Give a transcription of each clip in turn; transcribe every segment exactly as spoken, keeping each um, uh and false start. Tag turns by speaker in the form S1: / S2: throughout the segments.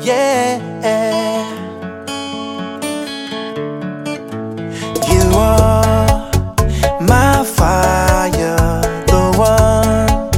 S1: yeah. You are my fire, the one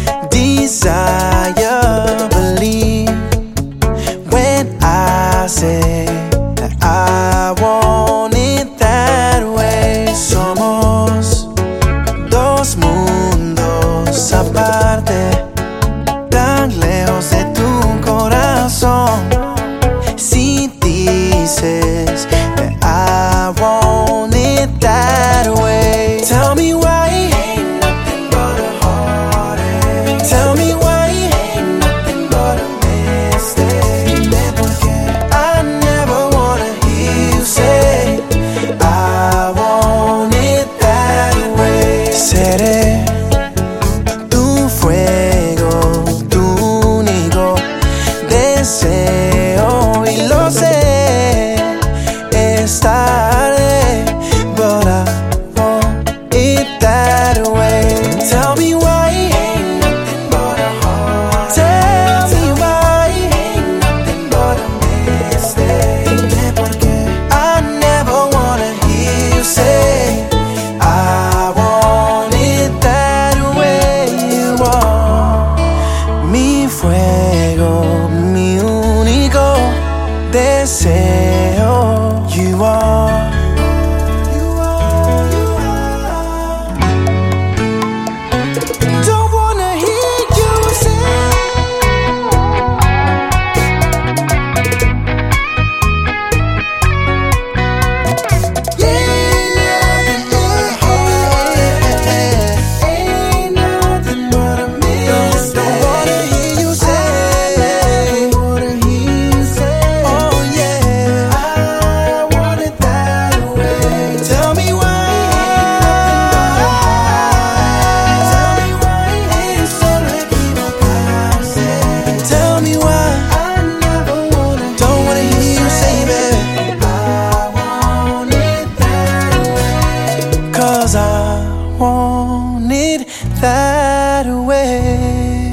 S1: desire. Believe when I say that I want it that way. Somos dos mundos aparte, tan lejos de tu corazón. Si dices that I want it that way, tell me why ain't nothing but a heartache. Tell me why ain't nothing but a mistake. Dime por qué. I never wanna hear you say I want it that way. Seré tu fuego, tu único deseo, y lo sé, es tarde, but I want it that way. Tell me why ain't nothing but a heart. Tell me why ain't nothing but a mistake. Dime por qué. I never wanna hear you say I want it that way. You are mi fuego, mi único deseo. You are, you are, you are. Don't wanna hear you say yeah, ain't nothing but a mistake. Don't wanna hear you say, wanna hear you say, oh yeah, I want it that way. Tell me why. Tell me why ain't solo equivocarse. Tell me why. I never wanna. Don't wanna hear you say, baby, I want it that way. 'Cause I want it that way.